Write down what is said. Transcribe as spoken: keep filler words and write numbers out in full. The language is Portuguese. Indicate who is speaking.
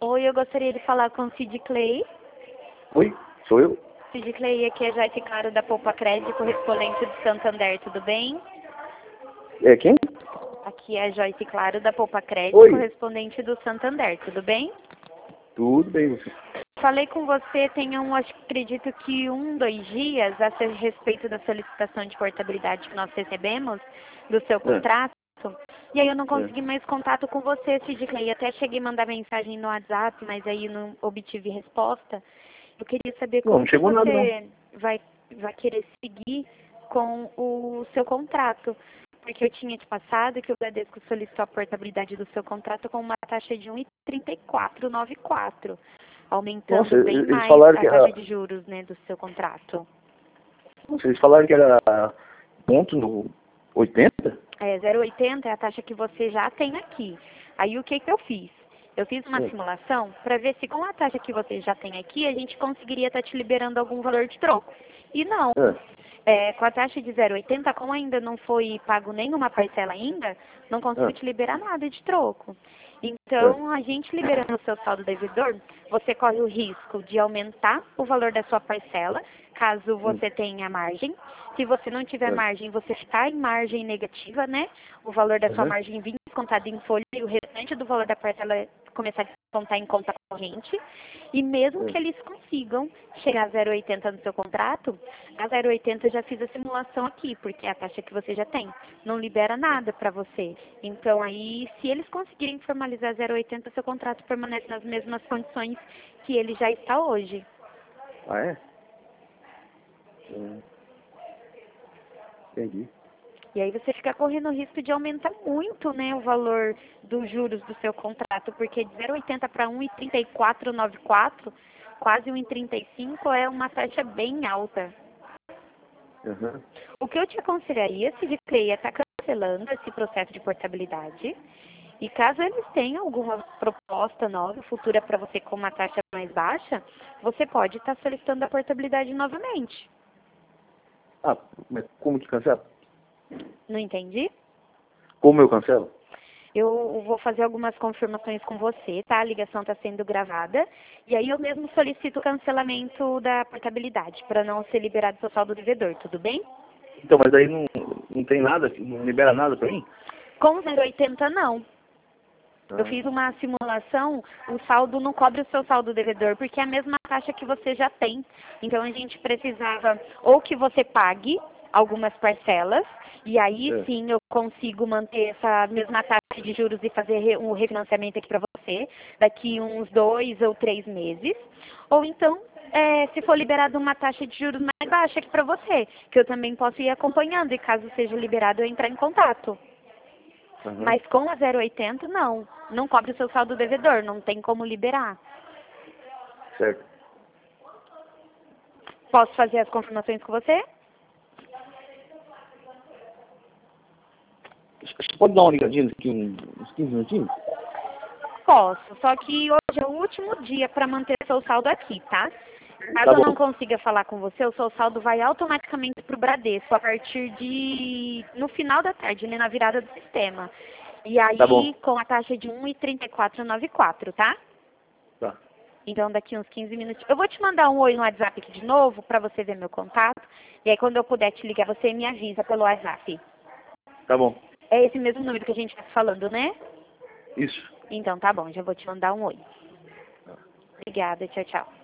Speaker 1: Oi, eu gostaria de falar com o Cid Clay.
Speaker 2: Oi, sou eu?
Speaker 1: Cid Clay, aqui é Joyce Claro da Poupa Crédito, correspondente do Santander, tudo bem?
Speaker 2: É quem?
Speaker 1: Aqui é a Joyce Claro da Poupa Crédito,
Speaker 2: Oi.
Speaker 1: correspondente do Santander, tudo bem?
Speaker 2: Tudo bem, você?
Speaker 1: Falei com você tem um, acho, acredito que um, dois dias a ser- respeito da solicitação de portabilidade que nós recebemos do seu contrato. E aí eu não consegui mais contato com você, Cid Clay. Até cheguei a mandar mensagem no WhatsApp, mas aí não obtive resposta. Eu queria saber
Speaker 2: Não,
Speaker 1: como
Speaker 2: não
Speaker 1: que
Speaker 2: chegou nada, não.
Speaker 1: você vai, vai querer seguir com o seu contrato. Porque eu tinha te passado que o Bradesco solicitou a portabilidade do seu contrato com uma taxa de um vírgula trinta e quatro noventa e quatro, aumentando
Speaker 2: Nossa,
Speaker 1: bem
Speaker 2: eles
Speaker 1: mais
Speaker 2: falaram
Speaker 1: a
Speaker 2: que
Speaker 1: taxa
Speaker 2: era...
Speaker 1: de juros, né, do seu contrato.
Speaker 2: Nossa, eles falaram que era ponto no oitenta?
Speaker 1: É, zero vírgula oitenta é a taxa que você já tem aqui. Aí o que que eu fiz? Eu fiz uma
Speaker 2: É.
Speaker 1: simulação para ver se com a taxa que você já tem aqui, a gente conseguiria estar te liberando algum valor de troco. E não.
Speaker 2: É.
Speaker 1: É, com a taxa de zero vírgula oitenta, como ainda não foi pago nenhuma parcela ainda, não consigo
Speaker 2: É.
Speaker 1: te liberar nada de troco. Então, a gente liberando o seu saldo devedor, você corre o risco de aumentar o valor da sua parcela, caso você tenha margem. Se você não tiver
Speaker 2: É.
Speaker 1: margem, você está em margem negativa, né? O valor da sua
Speaker 2: Uhum.
Speaker 1: margem vir descontado em folha e o restante do valor da parcela começar a descontar em conta corrente. E mesmo
Speaker 2: É.
Speaker 1: que eles consigam chegar a zero vírgula oitenta no seu contrato, a zero vírgula oitenta eu já fiz a simulação aqui, porque é a taxa que você já tem. Não libera nada para você. Então aí, se eles conseguirem formalizar zero vírgula oitenta, seu contrato permanece nas mesmas condições que ele já está hoje.
Speaker 2: Ah, é? Hum. Entendi.
Speaker 1: E aí você fica correndo o risco de aumentar muito, né, o valor dos juros do seu contrato, porque de zero vírgula oitenta para um vírgula trinta e quatro noventa e quatro, quase um vírgula trinta e cinco, é uma taxa bem alta.
Speaker 2: Uhum.
Speaker 1: O que eu te aconselharia, se Clay, é estar cancelando esse processo de portabilidade. E caso eles tenham alguma proposta nova, futura para você com uma taxa mais baixa, você pode estar solicitando a portabilidade novamente.
Speaker 2: Ah, mas como que cancela?
Speaker 1: Não entendi?
Speaker 2: Como eu cancelo?
Speaker 1: Eu vou fazer algumas confirmações com você, tá? A ligação está sendo gravada. E aí eu mesmo solicito o cancelamento da portabilidade, para não ser liberado seu saldo devedor, tudo bem?
Speaker 2: Então, mas aí não, não tem nada, não libera nada pra mim?
Speaker 1: Com zero vírgula oitenta não. Eu
Speaker 2: Ah,
Speaker 1: fiz uma simulação, o saldo não cobre o seu saldo devedor, porque é a mesma taxa que você já tem. Então a gente precisava ou que você pague algumas parcelas, e aí
Speaker 2: é.
Speaker 1: sim eu consigo manter essa mesma taxa de juros e fazer re- um refinanciamento aqui para você daqui uns dois ou três meses. Ou então, é, se for liberado uma taxa de juros mais baixa aqui para você, que eu também posso ir acompanhando, e caso seja liberado eu entrar em contato.
Speaker 2: Uhum.
Speaker 1: Mas com a zero vírgula oitenta, não. Não cobre o seu saldo devedor, não tem como liberar.
Speaker 2: Certo.
Speaker 1: Posso fazer as confirmações com você?
Speaker 2: Você pode dar uma ligadinha aqui uns uns quinze minutinhos?
Speaker 1: Posso, só que hoje é o último dia para manter seu saldo aqui, tá? Caso
Speaker 2: Tá
Speaker 1: eu não
Speaker 2: bom.
Speaker 1: consiga falar com você, o seu saldo vai automaticamente para o Bradesco a partir de... no final da tarde, né, na virada do sistema. E
Speaker 2: Tá
Speaker 1: aí,
Speaker 2: bom.
Speaker 1: com a taxa de um vírgula trinta e quatro noventa e quatro, tá?
Speaker 2: Tá.
Speaker 1: Então, daqui uns quinze minutos. Eu vou te mandar um oi no WhatsApp aqui de novo, para você ver meu contato. E aí, quando eu puder te ligar, você me avisa pelo WhatsApp.
Speaker 2: Tá bom.
Speaker 1: É esse mesmo número que a gente está falando, né?
Speaker 2: Isso.
Speaker 1: Então, tá bom. Já vou te mandar um oi. Obrigada. Tchau, tchau.